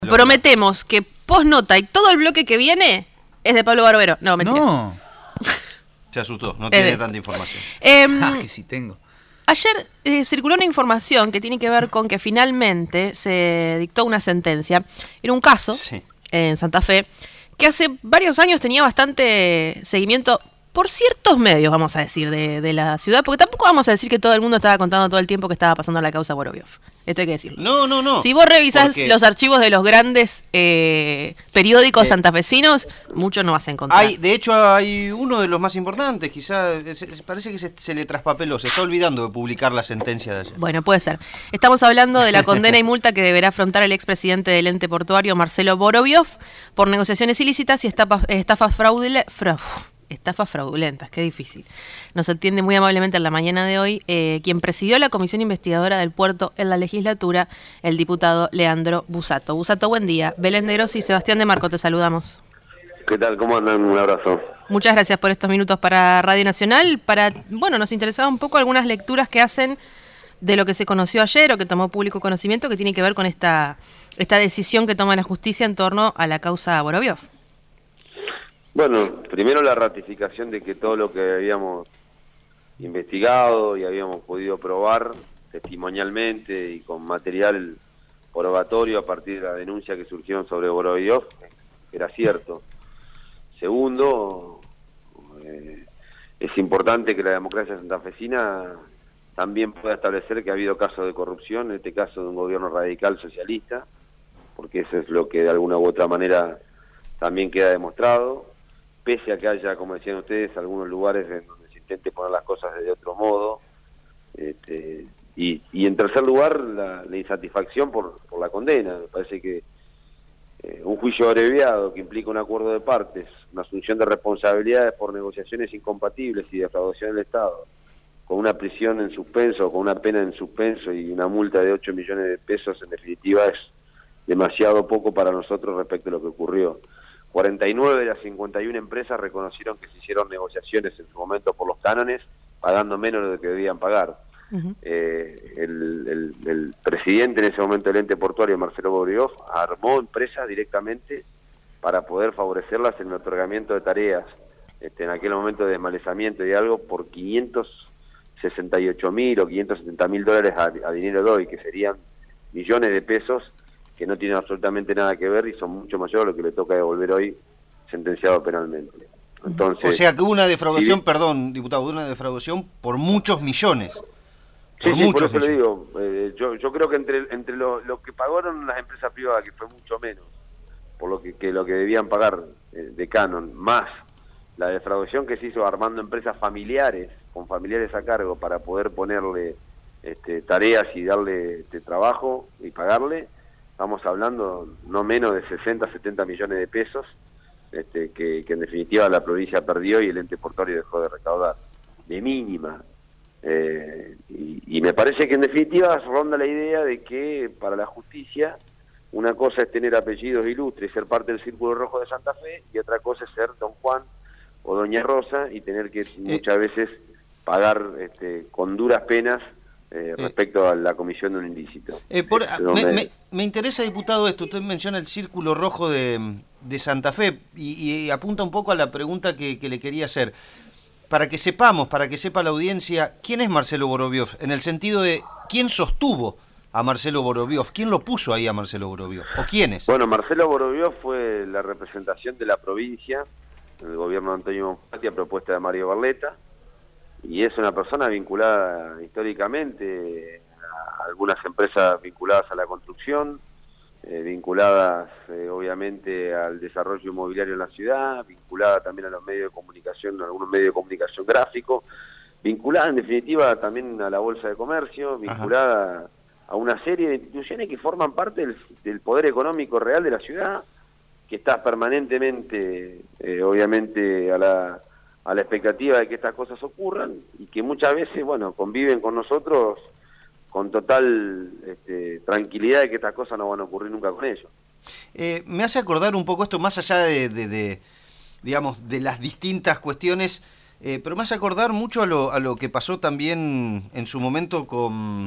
Prometemos que postnota y todo el bloque que viene es de Pablo Barbero. No, mentira. No. Se asustó, no tiene tanta información. Que sí tengo. Ayer circuló una información que tiene que ver con que finalmente se dictó una sentencia en un caso en Santa Fe que hace varios años tenía bastante seguimiento por ciertos medios, vamos a decir, de la ciudad, porque tampoco vamos a decir que todo el mundo estaba contando todo el tiempo que estaba pasando la causa Vorobiev. Esto hay que decirlo. No. Si vos revisás Porque los archivos de los grandes periódicos santafesinos, mucho no vas a encontrar. de hecho, hay uno de los más importantes, quizás, parece que se le traspapeló, se está olvidando de publicar la sentencia de ayer. Bueno, puede ser. Estamos hablando de la condena y multa que deberá afrontar el expresidente del ente portuario, Marcelo Vorobiev, por negociaciones ilícitas y estafas fraudulentas, qué difícil. Nos atiende muy amablemente en la mañana de hoy quien presidió la comisión investigadora del puerto en la legislatura, el diputado Leandro Busato. Busato, buen día. Belén de Grossi y Sebastián de Marco, te saludamos. ¿Qué tal? ¿Cómo andan? Un abrazo. Muchas gracias por estos minutos para Radio Nacional. Nos interesaba un poco algunas lecturas que hacen de lo que se conoció ayer o que tomó público conocimiento que tiene que ver con esta decisión que toma la justicia en torno a la causa Vorobiev. Bueno, primero la ratificación de que todo lo que habíamos investigado y habíamos podido probar testimonialmente y con material probatorio a partir de la denuncia que surgieron sobre Vorobiev era cierto. Segundo, es importante que la democracia santafesina también pueda establecer que ha habido casos de corrupción, en este caso de un gobierno radical socialista, porque eso es lo que de alguna u otra manera también queda demostrado. Pese a que haya, como decían ustedes, algunos lugares en donde se intente poner las cosas de otro modo. Y en tercer lugar, la insatisfacción por la condena. Me parece que un juicio abreviado que implica un acuerdo de partes, una asunción de responsabilidades por negociaciones incompatibles y defraudación del Estado, con una prisión en suspenso, con una pena en suspenso y una multa de 8 millones de pesos, en definitiva es demasiado poco para nosotros respecto a lo que ocurrió. 49 de las 51 empresas reconocieron que se hicieron negociaciones en su momento por los cánones, pagando menos de lo que debían pagar. Uh-huh. El presidente en ese momento del ente portuario, Marcelo Vorobiev, armó empresas directamente para poder favorecerlas en el otorgamiento de tareas, en aquel momento de desmalezamiento y algo, por 568.000 o $570.000 a dinero de hoy, que serían millones de pesos, que no tienen absolutamente nada que ver y son mucho mayores a lo que le toca devolver hoy sentenciado penalmente. Entonces, o sea que hubo una defraudación, perdón, diputado, una defraudación por muchos millones. Por eso le digo, yo creo que entre lo que pagaron las empresas privadas, que fue mucho menos, por lo que debían pagar de canon, más la defraudación que se hizo armando empresas familiares, con familiares a cargo, para poder ponerle tareas y darle trabajo y pagarle, estamos hablando no menos de 60, 70 millones de pesos que en definitiva la provincia perdió y el ente portuario dejó de recaudar, de mínima. Y me parece que en definitiva ronda la idea de que para la justicia una cosa es tener apellidos ilustres y ser parte del Círculo Rojo de Santa Fe, y otra cosa es ser Don Juan o Doña Rosa y tener que muchas veces pagar con duras penas respecto a la comisión de un ilícito. Me interesa, diputado, esto. Usted menciona el Círculo Rojo de Santa Fe y apunta un poco a la pregunta que le quería hacer. Para que sepamos, para que sepa la audiencia, ¿quién es Marcelo Vorobiev? En el sentido de, ¿quién sostuvo a Marcelo Vorobiev? ¿Quién lo puso ahí a Marcelo Vorobiev? ¿O quiénes? Bueno, Marcelo Vorobiev fue la representación de la provincia en el gobierno de Antonio Bonfatti a propuesta de Mario Barletta, y es una persona vinculada históricamente a algunas empresas vinculadas a la construcción, vinculadas obviamente al desarrollo inmobiliario en la ciudad, vinculada también a los medios de comunicación, a algunos medios de comunicación gráfico, vinculada en definitiva también a la Bolsa de Comercio, vinculada a una serie de instituciones que forman parte del poder económico real de la ciudad, que está permanentemente obviamente a la expectativa de que estas cosas ocurran y que muchas veces, conviven con nosotros con total tranquilidad de que estas cosas no van a ocurrir nunca con ellos. Me hace acordar un poco esto, más allá de las distintas cuestiones, pero me hace acordar mucho a lo que pasó también en su momento con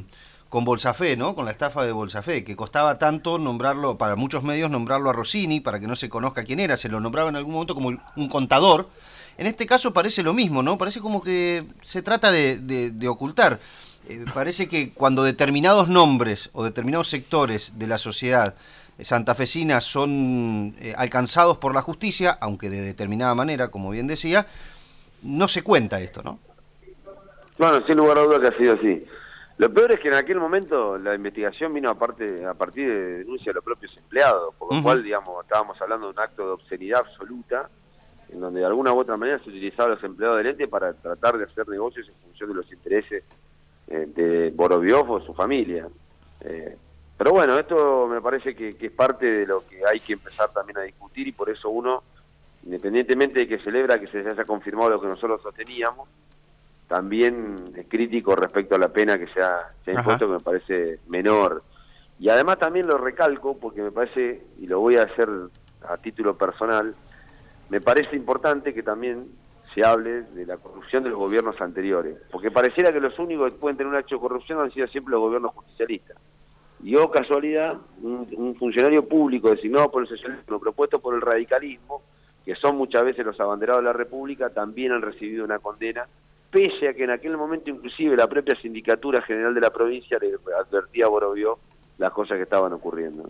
Bolsafé, ¿no? Con la estafa de Bolsafé, que costaba tanto nombrarlo, para muchos medios nombrarlo a Rossini, para que no se conozca quién era, se lo nombraba en algún momento como un contador. En este caso parece lo mismo, ¿no? Parece como que se trata de ocultar. Parece que cuando determinados nombres o determinados sectores de la sociedad santafesina son alcanzados por la justicia, aunque de determinada manera, como bien decía, no se cuenta esto, ¿no? Bueno, sin lugar a duda que ha sido así. Lo peor es que en aquel momento la investigación vino a partir de denuncia de los propios empleados, por lo cual, digamos, estábamos hablando de un acto de obscenidad absoluta, en donde de alguna u otra manera se utilizaban los empleados del ente para tratar de hacer negocios en función de los intereses de Vorobiov o su familia. Pero bueno, esto me parece que es parte de lo que hay que empezar también a discutir, y por eso uno, independientemente de que celebra que se haya confirmado lo que nosotros sosteníamos, también es crítico respecto a la pena que se ha impuesto, que me parece menor. Y además también lo recalco porque me parece, y lo voy a hacer a título personal, me parece importante que también se hable de la corrupción de los gobiernos anteriores, porque pareciera que los únicos que pueden tener un hecho de corrupción han sido siempre los gobiernos justicialistas. Y casualidad, un funcionario público designado por el socialismo, propuesto por el radicalismo, que son muchas veces los abanderados de la República, también han recibido una condena, pese a que en aquel momento inclusive la propia Sindicatura General de la provincia le advertía a Vorobiov las cosas que estaban ocurriendo.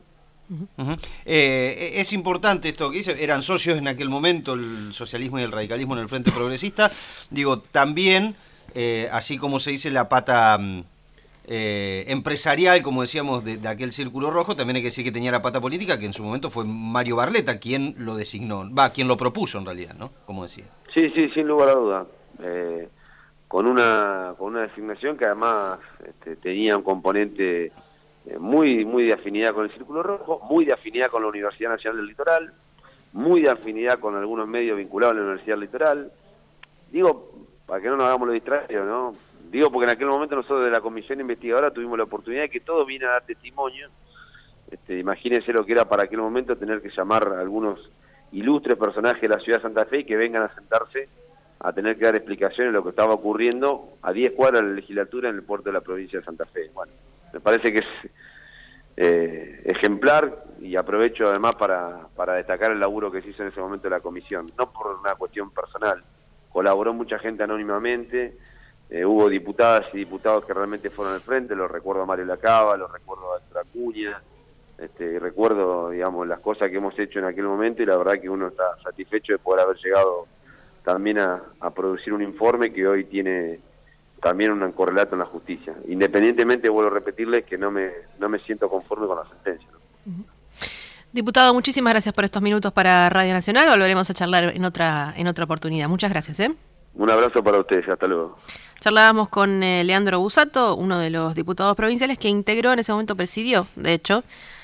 Es importante esto que dice, eran socios en aquel momento el socialismo y el radicalismo en el Frente Progresista. Digo, también, así como se dice la pata empresarial, como decíamos, de aquel círculo rojo, también hay que decir que tenía la pata política, que en su momento fue Mario Barletta quien lo designó, quien lo propuso en realidad, ¿no? Como decía. Sí, sin lugar a duda. Con una designación que además tenía un componente muy de afinidad con el Círculo Rojo, muy de afinidad con la Universidad Nacional del Litoral, muy de afinidad con algunos medios vinculados a la Universidad del Litoral. Digo, para que no nos hagamos lo distraídos, ¿no? Digo, porque en aquel momento nosotros de la comisión investigadora tuvimos la oportunidad de que todos vinieran a dar testimonio. Imagínense lo que era para aquel momento tener que llamar a algunos ilustres personajes de la ciudad de Santa Fe y que vengan a sentarse a tener que dar explicaciones de lo que estaba ocurriendo a 10 cuadras de la legislatura en el puerto de la provincia de Santa Fe. Bueno, me parece que es ejemplar, y aprovecho además para destacar el laburo que se hizo en ese momento de la comisión, no por una cuestión personal, colaboró mucha gente anónimamente, hubo diputadas y diputados que realmente fueron al frente, lo recuerdo a Mario Lacaba, lo recuerdo a Héctor Acuña, recuerdo, digamos, las cosas que hemos hecho en aquel momento, y la verdad que uno está satisfecho de poder haber llegado también a producir un informe que hoy tiene también un correlato en la justicia. Independientemente, vuelvo a repetirles que no me siento conforme con la sentencia, ¿no? Diputado, muchísimas gracias por estos minutos para Radio Nacional. Volveremos a charlar en otra oportunidad. Muchas gracias. Un abrazo para ustedes. Hasta luego. Charlábamos con Leandro Busato, uno de los diputados provinciales que integró, en ese momento presidió, de hecho,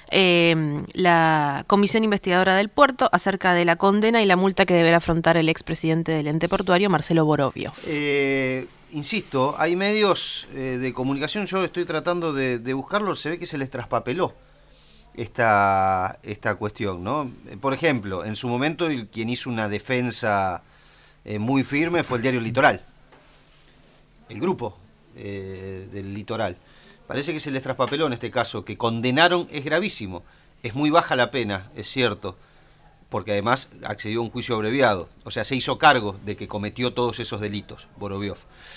la comisión investigadora del puerto acerca de la condena y la multa que deberá afrontar el expresidente del ente portuario, Marcelo Vorobiov. Insisto, hay medios de comunicación, yo estoy tratando de buscarlos, se ve que se les traspapeló esta cuestión, ¿no? Por ejemplo, en su momento quien hizo una defensa muy firme fue el diario Litoral, el grupo del Litoral. Parece que se les traspapeló en este caso, que condenaron, es gravísimo, es muy baja la pena, es cierto, porque además accedió a un juicio abreviado, o sea, se hizo cargo de que cometió todos esos delitos, Vorobiov.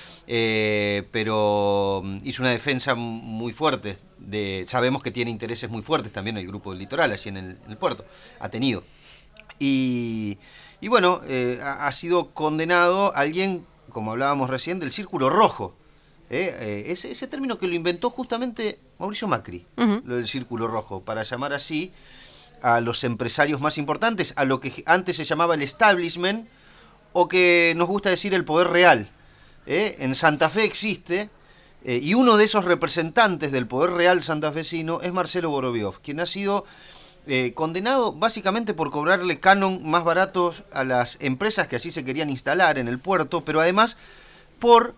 Pero hizo una defensa muy fuerte, sabemos que tiene intereses muy fuertes también el grupo del Litoral, allí en el puerto, ha tenido. Y bueno, ha sido condenado alguien, como hablábamos recién, del Círculo Rojo. Ese término que lo inventó justamente Mauricio Macri, lo del Círculo Rojo, para llamar así a los empresarios más importantes, a lo que antes se llamaba el establishment, o que nos gusta decir el poder real. En Santa Fe existe, y uno de esos representantes del poder real santafesino es Marcelo Vorobiov, quien ha sido condenado básicamente por cobrarle canon más baratos a las empresas que así se querían instalar en el puerto, pero además por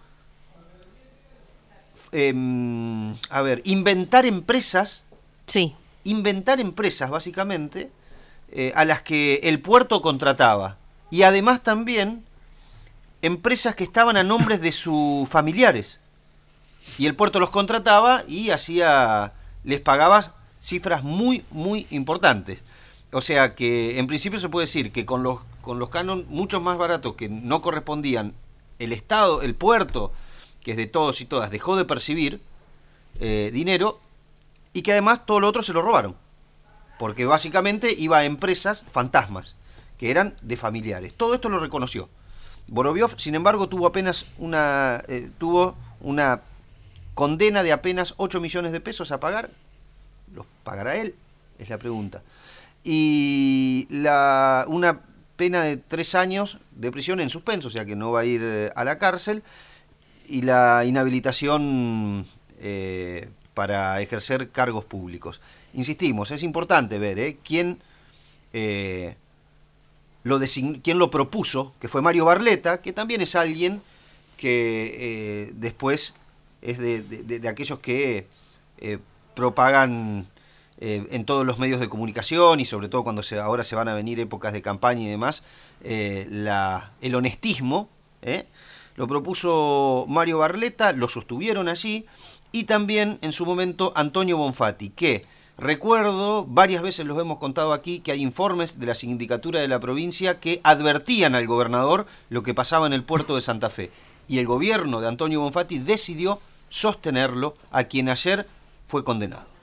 inventar empresas. Sí. Inventar empresas, básicamente, a las que el puerto contrataba. Y además también empresas que estaban a nombres de sus familiares. Y el puerto los contrataba y les pagaba cifras muy, muy importantes. O sea que en principio se puede decir que con los canon muchos más baratos que no correspondían, el Estado, el puerto, que es de todos y todas, dejó de percibir dinero, y que además todo lo otro se lo robaron. Porque básicamente iba a empresas fantasmas, que eran de familiares. Todo esto lo reconoció. Vorobiov, sin embargo, tuvo una condena de apenas 8 millones de pesos a pagar. ¿Los pagará él? Es la pregunta. Y una pena de 3 años de prisión en suspenso, o sea que no va a ir a la cárcel, y la inhabilitación para ejercer cargos públicos. Insistimos, es importante ver quién lo propuso, que fue Mario Barletta, que también es alguien que después es de aquellos que propagan en todos los medios de comunicación, y sobre todo cuando ahora se van a venir épocas de campaña y demás, el honestismo. Lo propuso Mario Barletta, lo sostuvieron allí, y también en su momento Antonio Bonfatti, que recuerdo, varias veces los hemos contado aquí, que hay informes de la sindicatura de la provincia que advertían al gobernador lo que pasaba en el puerto de Santa Fe. Y el gobierno de Antonio Bonfatti decidió sostenerlo, a quien ayer fue condenado.